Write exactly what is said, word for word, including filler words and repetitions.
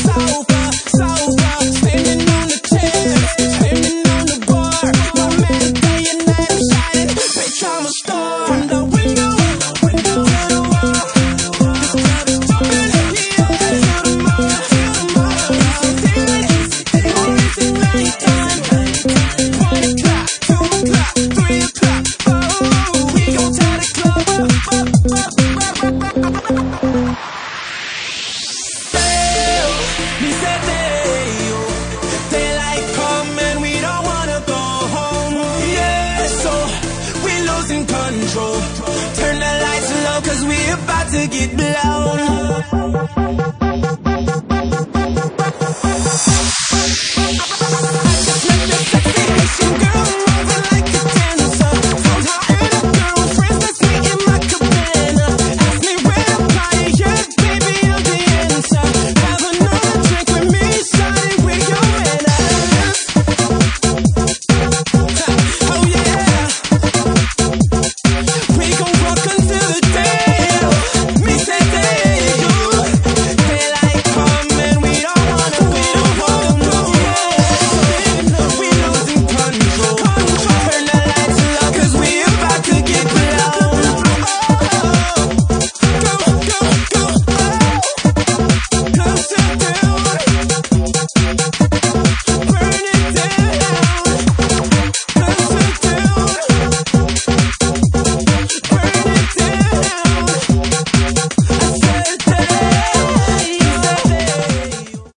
sober, sober, standing on the terrace, standing on the bar. No matter day and night, I'm shining. Bitch, I'm a star. From the window, window to the wall. Just tell the story, yeah, to the mall, to the mall. It's nighttime. One o'clock, two o'clock, three o'clock. Oh, we gon' tie the club up, up, up, up, up, up, up. Dice Teo, daylight come and we don't wanna go home. Yeah, so we losing control. Turn the lights low 'cause we about to get blown.